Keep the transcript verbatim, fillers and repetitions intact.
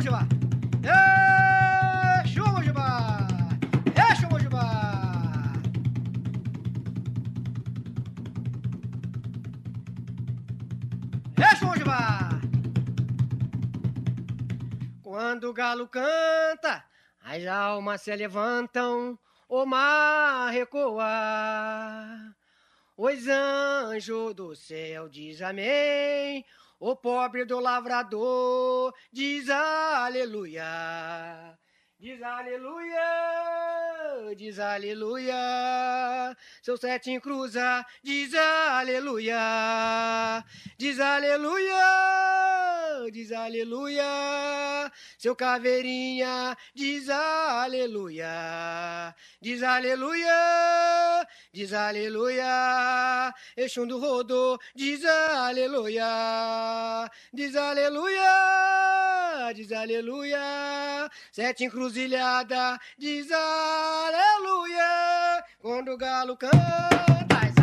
Mojubá! Exu Mojubá! Exu Mojubá! Exu Mojubá! Quando o galo canta, as almas se levantam, o mar recuar. Os anjos do céu diz amém, o pobre do lavrador diz aleluia. Diz aleluia, diz aleluia, seu setinho cruza, diz aleluia. Diz aleluia, diz aleluia, seu caveirinha, diz aleluia. Diz aleluia, diz aleluia, Exu do Rodô, diz aleluia. Diz aleluia, diz aleluia, sete encruzilhada, diz aleluia. Quando o galo canta,